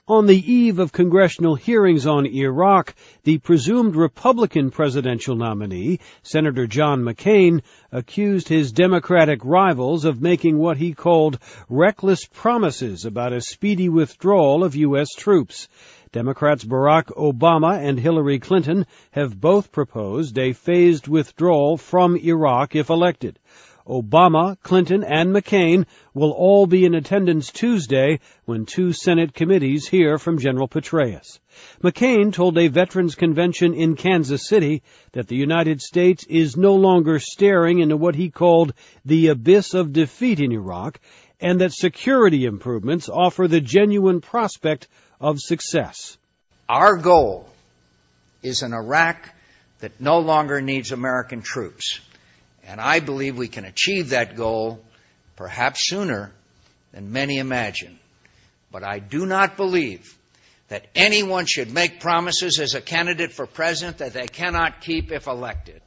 On the eve of congressional hearings on Iraq, the presumed Republican presidential nominee, Senator John McCain, accused his Democratic rivals of making what he called reckless promises about a speedy withdrawal of U.S. troops. Democrats Barack Obama and Hillary Clinton have both proposed a phased withdrawal from Iraq if elected. Obama, Clinton, and McCain will all be in attendance Tuesday when two Senate committees hear from General Petraeus. McCain told a veterans convention in Kansas City that the United States is no longer staring into what he called the abyss of defeat in Iraq, and that security improvements offer the genuine prospect of success. Our goal is an Iraq that no longer needs American troops. And I believe we can achieve that goal perhaps sooner than many imagine. But I do not believe that anyone should make promises as a candidate for president that they cannot keep if elected.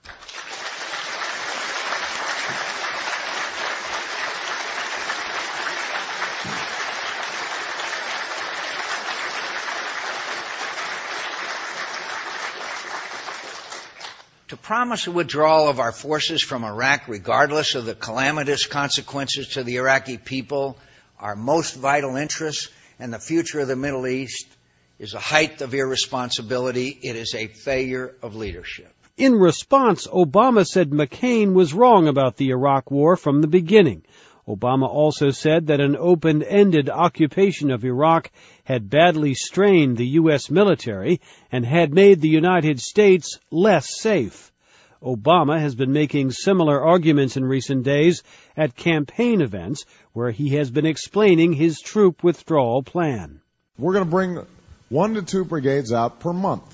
To promise a withdrawal of our forces from Iraq, regardless of the calamitous consequences to the Iraqi people, our most vital interests, and the future of the Middle East, is a height of irresponsibility. It is a failure of leadership. In response, Obama said McCain was wrong about the Iraq War from the beginning. Obama also said that an open-ended occupation of Iraq had badly strained the U.S. military and had made the United States less safe. Obama has been making similar arguments in recent days at campaign events where he has been explaining his troop withdrawal plan. We're going to bring 1 to 2 brigades out per month.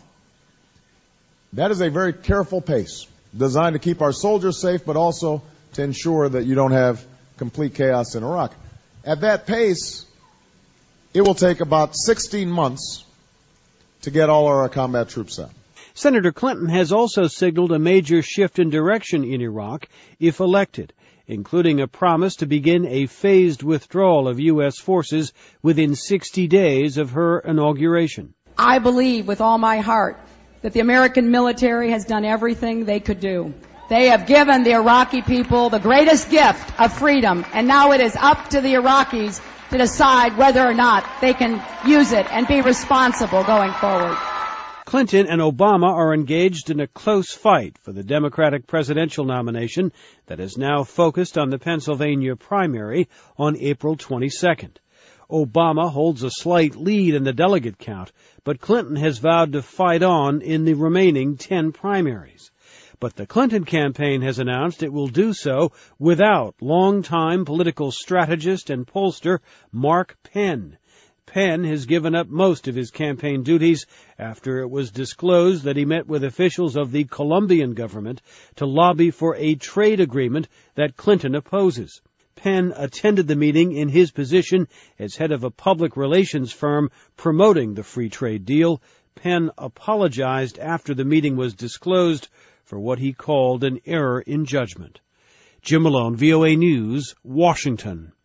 That is a very careful pace, designed to keep our soldiers safe, but also to ensure that you don't have complete chaos in Iraq. At that pace, it will take about 16 months to get all our combat troops out. Senator Clinton has also signaled a major shift in direction in Iraq if elected, including a promise to begin a phased withdrawal of U.S. forces within 60 days of her inauguration. I believe with all my heart that the American military has done everything they could do. They have given the Iraqi people the greatest gift of freedom, and now it is up to the Iraqis to decide whether or not they can use it and be responsible going forward. Clinton and Obama are engaged in a close fight for the Democratic presidential nomination that is now focused on the Pennsylvania primary on April 22nd. Obama holds a slight lead in the delegate count, but Clinton has vowed to fight on in the remaining 10 primaries. But the Clinton campaign has announced it will do so without longtime political strategist and pollster Mark Penn. Penn has given up most of his campaign duties after it was disclosed that he met with officials of the Colombian government to lobby for a trade agreement that Clinton opposes. Penn attended the meeting in his position as head of a public relations firm promoting the free trade deal. Penn apologized after the meeting was disclosed for what he called an error in judgment. Jim Malone, VOA News, Washington.